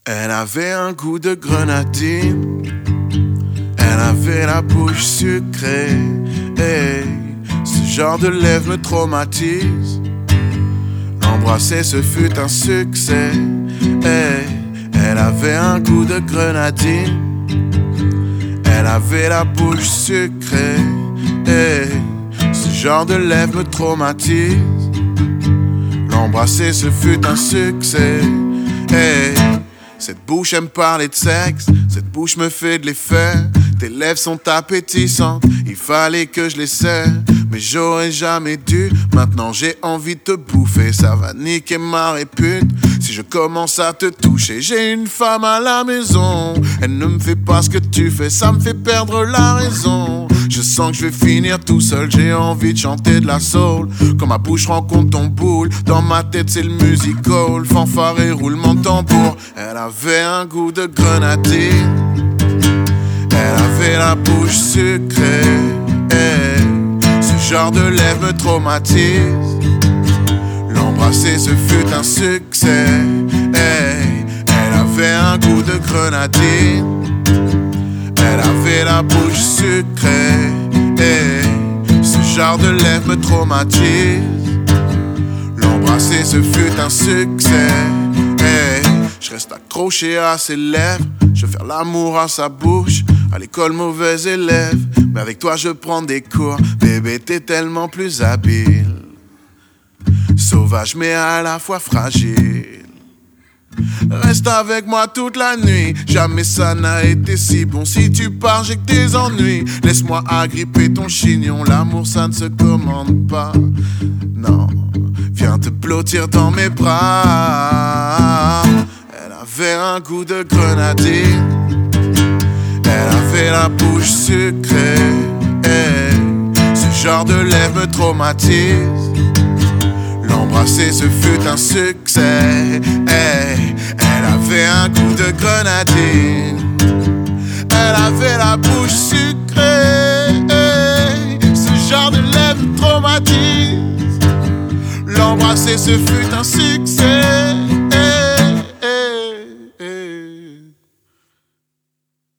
Elle avait un goût de grenadine, elle avait la bouche sucrée. Hey, ce genre de lèvres me traumatise. L'embrasser, ce fut un succès. Hey, elle avait un goût de grenadine, elle avait la bouche sucrée. Hey, ce genre de lèvres me traumatise. L'embrasser, ce fut un succès. Hey, cette bouche aime parler de sexe, cette bouche me fait de l'effet. Tes lèvres sont appétissantes, il fallait que je les serre. Mais j'aurais jamais dû, maintenant j'ai envie de te bouffer. Ça va niquer ma répute si je commence à te toucher. J'ai une femme à la maison, elle ne me fait pas ce que tu fais, ça me fait perdre la raison. Je sens que je vais finir tout seul, j'ai envie de chanter de la soul. Quand ma bouche rencontre ton boule, dans ma tête c'est le musical. Fanfare et roulement de tambour. Elle avait un goût de grenadine, elle avait la bouche sucrée. Hey, ce genre de lèvres me traumatise. L'embrasser, ce fut un succès. Hey, elle avait un goût de grenadine, elle avait la bouche sucrée. Hey, ce genre de lèvres me traumatise. L'embrasser, ce fut un succès. Hey, je reste accroché à ses lèvres, je veux faire l'amour à sa bouche. À l'école, mauvais élève, mais avec toi je prends des cours. Bébé, t'es tellement plus habile, sauvage mais à la fois fragile. Reste avec moi toute la nuit, jamais ça n'a été si bon. Si tu pars, j'ai que des ennuis. Laisse-moi agripper ton chignon, l'amour ça ne se commande pas. Non, viens te blottir dans mes bras. Elle avait un goût de grenadine, elle avait la bouche sucrée. Hey, ce genre de lèvres me traumatise. L'embrasser, ce fut un succès. Hey, elle avait un goût de grenadine, elle avait la bouche sucrée. Hey, ce genre de lèvres me traumatise. L'embrasser, ce fut un succès.